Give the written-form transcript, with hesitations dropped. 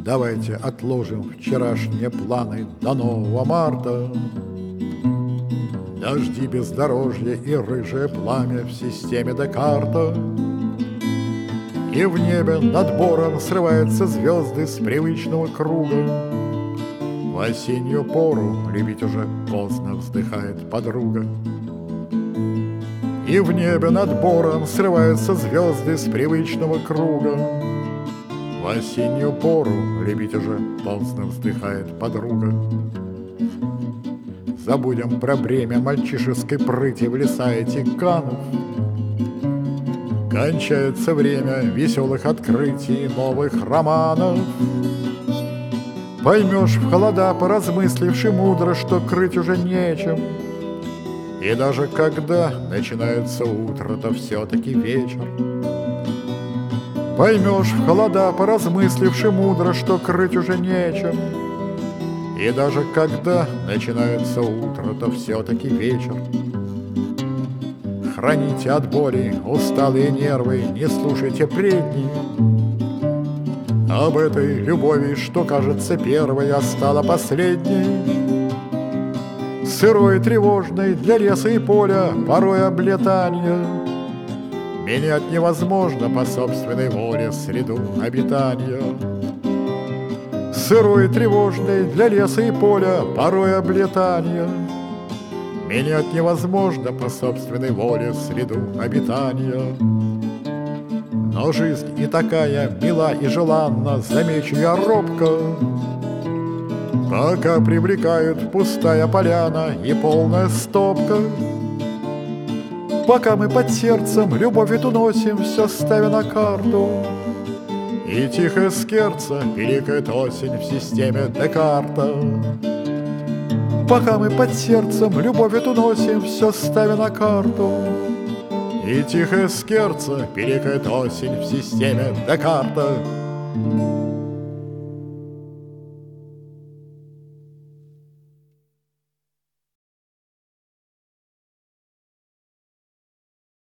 Давайте отложим вчерашние планы до нового марта. Дожди, бездорожье и рыжее пламя в системе Декарта. И в небе над бором срываются звезды с привычного круга. В осеннюю пору любить уже поздно, вздыхает подруга. И в небе над бором срываются звезды с привычного круга. В осеннюю пору любить уже поздно, вздыхает подруга. Забудем про бремя мальчишеской прыти в леса этих ганов. Кончается время веселых открытий новых романов. Поймешь в холода, поразмысливши мудро, что крыть уже нечем. И даже когда начинается утро, то все-таки вечер. Поймешь в холода, поразмысливши мудро, что крыть уже нечем. И даже когда начинается утро, то все-таки вечер. Храните от боли усталые нервы, не слушайте бредни об этой любови, что кажется первой, а стала последней. Сырой и тревожной для леса и поля порой облетанье. Менять невозможно по собственной воле среду обитания. Сырой и тревожной для леса и поля порой облетанье. Менять невозможно по собственной воле среду обитания. Но жизнь и такая мила и желанна, замечу я робко, пока привлекают пустая поляна и полная стопка. Пока мы под сердцем любовь эту носим, все ставя на карту, и тихое скерца пиликает осень в системе Декарта. Пока мы под сердцем любовь эту носим, все ставя на карту, и тихое скерца пиликает осень в системе Декарта.